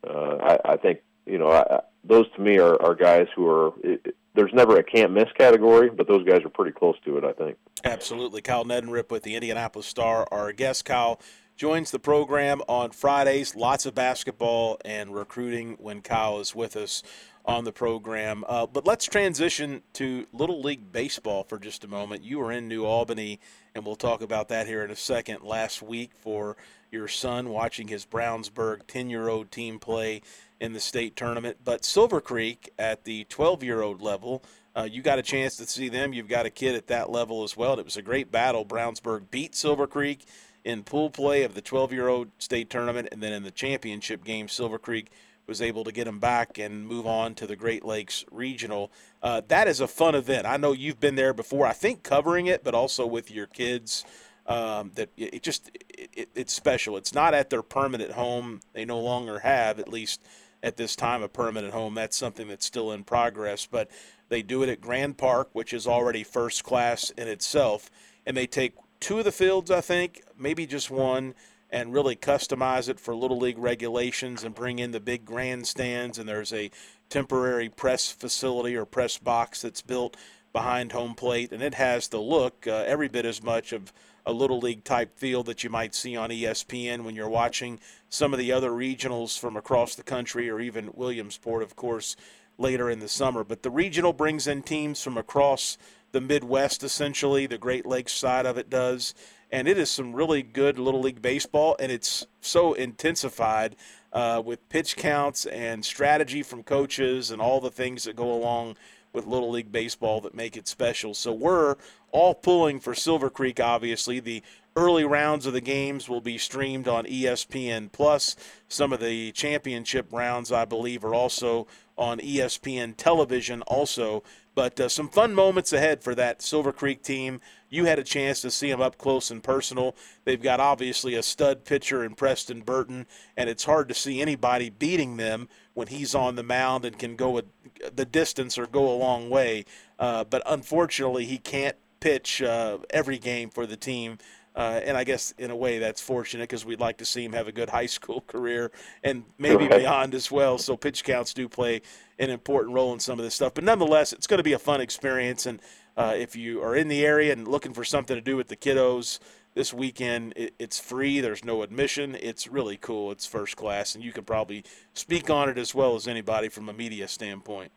uh, I, I think, you know, I, those to me are, are guys who are it, – there's never a can't-miss category, but those guys are pretty close to it, I think. Absolutely. Kyle Neddenriep with the Indianapolis Star. Our guest, Kyle, joins the program on Fridays. Lots of basketball and recruiting when Kyle is with us on the program. Uh, but let's transition to Little League Baseball for just a moment. You were in New Albany, and we'll talk about that here in a second, last week for your son watching his Brownsburg ten-year-old team play in the state tournament. But Silver Creek at the twelve-year-old level, uh, you got a chance to see them. You've got a kid at that level as well. And it was a great battle. Brownsburg beat Silver Creek in pool play of the twelve-year-old state tournament, and then in the championship game, Silver Creek was able to get them back and move on to the Great Lakes Regional. Uh, that is a fun event. I know you've been there before, I think covering it, but also with your kids. Um, that it, it just it, it, it's special. It's not at their permanent home. They no longer have, at least at this time, a permanent home. That's something that's still in progress. But they do it at Grand Park, which is already first class in itself. And they take two of the fields, I think, maybe just one, and really customize it for Little League regulations and bring in the big grandstands. And there's a temporary press facility or press box that's built behind home plate. And it has the look uh, every bit as much of a Little League type field that you might see on E S P N when you're watching some of the other regionals from across the country, or even Williamsport, of course, later in the summer. But the regional brings in teams from across the Midwest, essentially. The Great Lakes side of it does. And it is some really good Little League baseball, and it's so intensified uh, with pitch counts and strategy from coaches and all the things that go along with Little League baseball that make it special. So we're all pulling for Silver Creek, obviously. The early rounds of the games will be streamed on E S P N plus. Some of the championship rounds, I believe, are also on E S P N television also. But uh, some fun moments ahead for that Silver Creek team. You had a chance to see them up close and personal. They've got, obviously, a stud pitcher in Preston Burton, and it's hard to see anybody beating them when he's on the mound and can go the distance or go a long way. Uh, but unfortunately, he can't pitch uh, every game for the team. Uh, and I guess in a way that's fortunate, because we'd like to see him have a good high school career and maybe right. beyond as well. So pitch counts do play an important role in some of this stuff. But nonetheless, it's going to be a fun experience. And uh, if you are in the area and looking for something to do with the kiddos this weekend, it, it's free. There's no admission. It's really cool. It's first class. And you can probably speak on it as well as anybody from a media standpoint.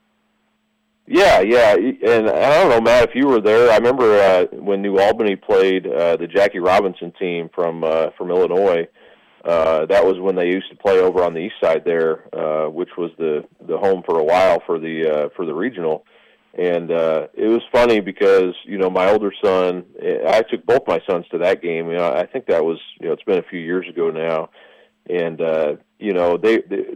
Yeah, yeah, and I don't know, Matt, if you were there. I remember uh, when New Albany played uh, the Jackie Robinson team from uh, from Illinois. Uh, that was when they used to play over on the east side there, uh, which was the, the home for a while for the uh, for the regional. And uh, it was funny because, you know, my older son, I took both my sons to that game. You know, I think that was, you know, it's been a few years ago now, and uh, you know, they. they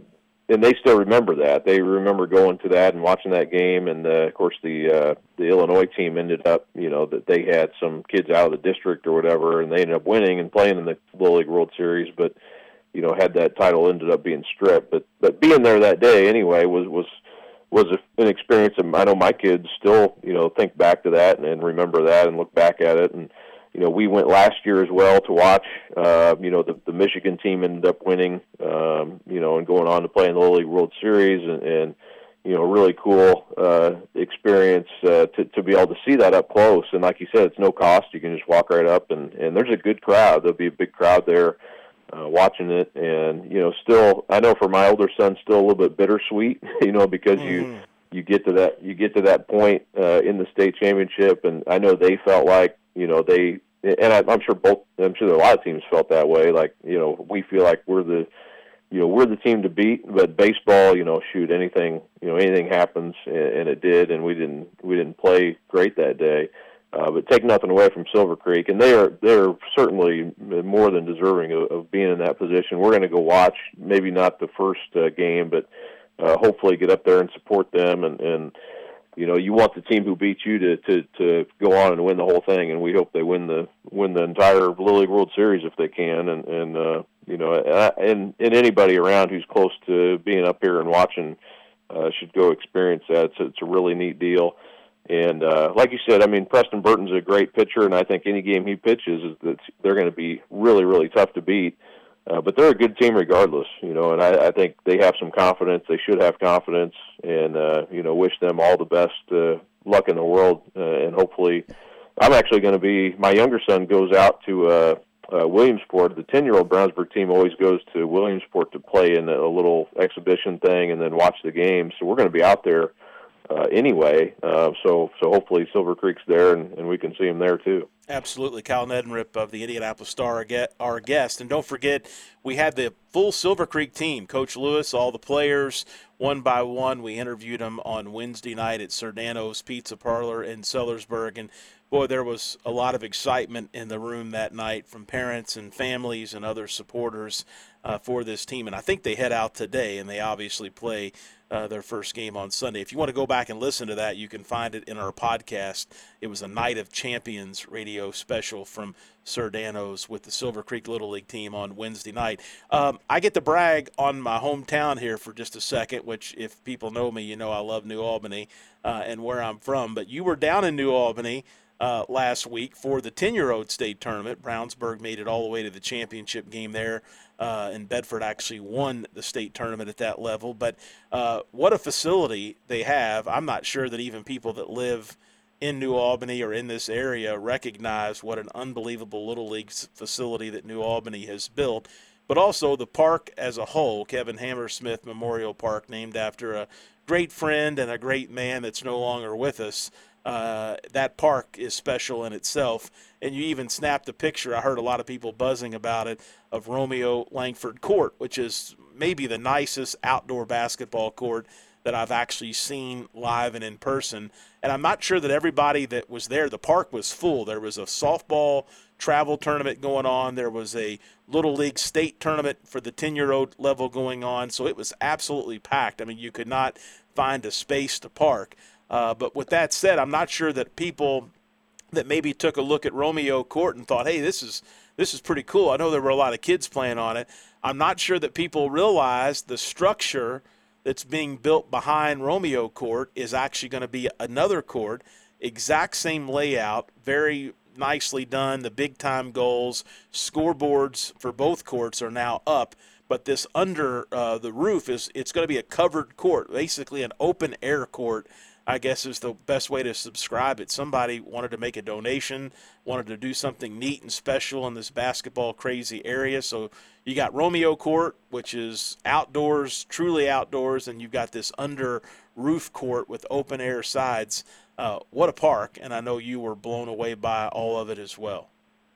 and they still remember that. They remember going to that and watching that game. And uh, of course, the uh, the Illinois team ended up, you know, that they had some kids out of the district or whatever, and they ended up winning and playing in the Little League World Series. But you know, had that title ended up being stripped. But but being there that day anyway was was was an experience. And I know my kids still, you know, think back to that and, and remember that and look back at it. And you know, we went last year as well to watch. Uh, you know, the, the Michigan team ended up winning. Um, you know, and going on to play in the Little League World Series, and, and you know, really cool uh, experience uh, to to be able to see that up close. And like you said, it's no cost. You can just walk right up, and, and there's a good crowd. There'll be a big crowd there uh, watching it. And you know, still, I know for my older son, still a little bit bittersweet. You know, because mm. you you get to that you get to that point uh, in the state championship, and I know they felt like, you know, they. And I, I'm sure both. I'm sure a lot of teams felt that way. Like, you know, we feel like we're the, you know, we're the team to beat. But baseball, you know, shoot, anything, you know, anything happens, and, and it did. And we didn't, we didn't play great that day. Uh, but take nothing away from Silver Creek, and they are, they're certainly more than deserving of, of being in that position. We're going to go watch, maybe not the first uh, game, but uh, hopefully get up there and support them. And, and you know, you want the team who beat you to, to, to go on and win the whole thing, and we hope they win the win the entire Little League World Series if they can. And, and uh, you know, and, and anybody around who's close to being up here and watching uh, should go experience that. It's, it's a really neat deal. And uh, like you said, I mean, Preston Burton's a great pitcher, and I think any game he pitches is that they're going to be really, really tough to beat. Uh, but they're a good team regardless, you know, and I, I think they have some confidence. They should have confidence, and, uh, you know, wish them all the best uh, luck in the world. Uh, and hopefully, I'm actually going to be, my younger son goes out to uh, uh, Williamsport. The ten-year-old Brownsburg team always goes to Williamsport to play in a little exhibition thing and then watch the game. So we're going to be out there uh, anyway. Uh, so so hopefully Silver Creek's there, and, and we can see him there too. Absolutely. Kyle Neddenriep of the Indianapolis Star, our guest. And don't forget, we had the full Silver Creek team, Coach Lewis, all the players, one by one. We interviewed them on Wednesday night at Sardano's Pizza Parlor in Sellersburg. And, boy, there was a lot of excitement in the room that night from parents and families and other supporters uh, for this team. And I think they head out today, and they obviously play Uh, their first game on Sunday. If you want to go back and listen to that, you can find it in our podcast. It was a Night of Champions radio special from Sardano's with the Silver Creek Little League team on Wednesday night. Um, I get to brag on my hometown here for just a second, which if people know me, you know I love New Albany uh, and where I'm from. But you were down in New Albany uh, last week for the ten-year-old state tournament. Brownsburg made it all the way to the championship game there. Uh, and Bedford actually won the state tournament at that level. But uh, what a facility they have. I'm not sure that even people that live in New Albany or in this area recognize what an unbelievable Little League facility that New Albany has built. But also the park as a whole, Kevin Hammersmith Memorial Park, named after a great friend and a great man that's no longer with us. Uh, that park is special in itself. And you even snapped a picture, I heard a lot of people buzzing about it, of Romeo Langford Court, which is maybe the nicest outdoor basketball court that I've actually seen live and in person. And I'm not sure that everybody that was there, the park was full. There was a softball travel tournament going on. There was a Little League state tournament for the ten-year-old level going on. So it was absolutely packed. I mean, you could not find a space to park. Uh, but with that said, I'm not sure that people that maybe took a look at Romeo Court and thought, hey, this is this is pretty cool. I know there were a lot of kids playing on it. I'm not sure that people realize the structure that's being built behind Romeo Court is actually going to be another court, exact same layout, very nicely done. The big-time goals, scoreboards for both courts are now up. But this under uh, the roof, is it's going to be a covered court, basically an open-air court, I guess is the best way to subscribe it. Somebody wanted to make a donation, wanted to do something neat and special in this basketball crazy area. So you got Romeo Court, which is outdoors, truly outdoors, and you've got this under roof court with open air sides. Uh, what a park, and I know you were blown away by all of it as well.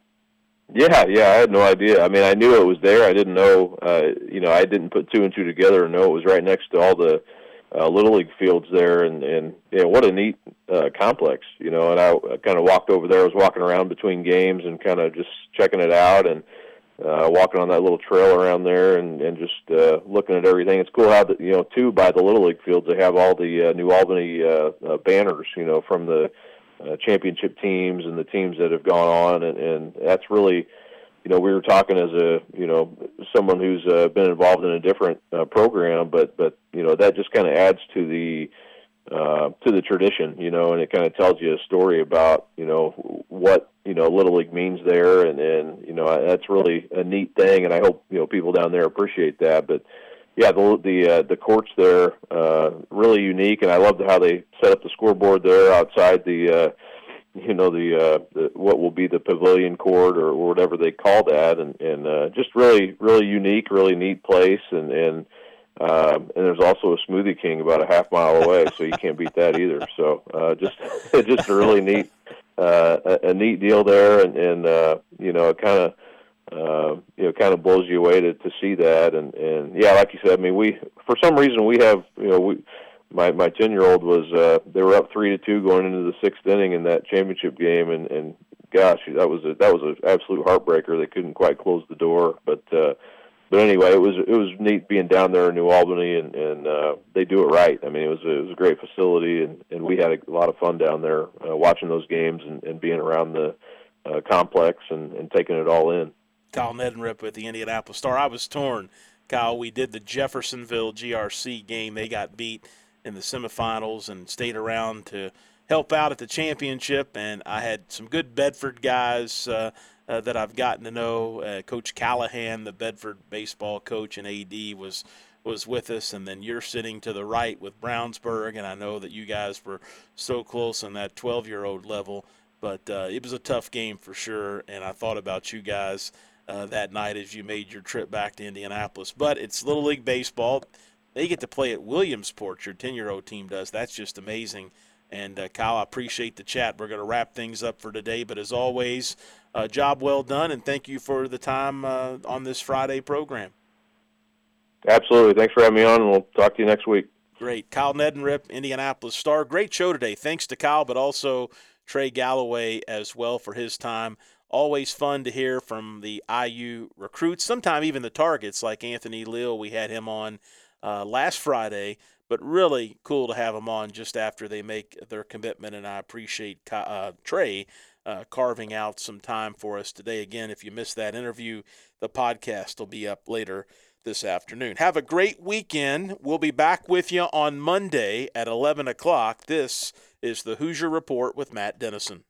Yeah, yeah, I had no idea. I mean, I knew it was there. I didn't know, uh, you know, I didn't put two and two together and know it was right next to all the Uh, Little League fields there, and, and yeah, what a neat uh, complex, you know, and I, I kind of walked over there. I was walking around between games and kind of just checking it out, and uh, walking on that little trail around there and, and just uh, looking at everything. It's cool how, the, you know, too, by the Little League fields, they have all the uh, New Albany uh, uh, banners, you know, from the uh, championship teams and the teams that have gone on. And, and that's really, you know, we were talking as a, you know, someone who's uh, been involved in a different uh, program, but, but, you know, that just kind of adds to the, uh, to the tradition, you know, and it kind of tells you a story about, you know, what, you know, Little League means there. And, and, you know, that's really a neat thing. And I hope, you know, people down there appreciate that. But yeah, the, the, uh, the courts there, uh, really unique. And I loved how they set up the scoreboard there outside the, uh, you know, the, uh, the, what will be the pavilion court or whatever they call that. And, and, uh, just really, really unique, really neat place. And, and, Um, and there's also a Smoothie King about a half mile away, so you can't beat that either. So uh, just just a really neat uh, a, a neat deal there, and, and uh, you know, it kind of uh, you know kind of blows you away to, to see that. And, and yeah, like you said, I mean, we for some reason we have you know we my my ten year old was uh, they were up three to two going into the sixth inning in that championship game, and, and gosh, that was a, that was an absolute heartbreaker. They couldn't quite close the door, but. Uh, But anyway, it was it was neat being down there in New Albany, and, and uh, they do it right. I mean, it was a, it was a great facility, and, and we had a lot of fun down there uh, watching those games and, and being around the uh, complex and, and taking it all in. Kyle Neddenriep with the Indianapolis Star. I was torn, Kyle. We did the Jeffersonville G R C game. They got beat in the semifinals and stayed around to help out at the championship, and I had some good Bedford guys uh, uh, that I've gotten to know. Uh, Coach Callahan, the Bedford baseball coach and A D, was was with us, and then you're sitting to the right with Brownsburg, and I know that you guys were so close on that twelve-year-old level, but uh, it was a tough game for sure, and I thought about you guys uh, that night as you made your trip back to Indianapolis. But it's Little League baseball. They get to play at Williamsport, your ten-year-old team does. That's just amazing. And, uh, Kyle, I appreciate the chat. We're going to wrap things up for today. But, as always, uh, job well done, and thank you for the time uh, on this Friday program. Absolutely. Thanks for having me on, and we'll talk to you next week. Great. Kyle Neddenriep, Indianapolis Star. Great show today. Thanks to Kyle, but also Trey Galloway as well for his time. Always fun to hear from the I U recruits, sometimes even the targets like Anthony Leal. We had him on uh, last Friday. But really cool to have them on just after they make their commitment, and I appreciate uh, Trey uh, carving out some time for us today. Again, if you missed that interview, the podcast will be up later this afternoon. Have a great weekend. We'll be back with you on Monday at eleven o'clock. This is the Hoosier Report with Matt Dennison.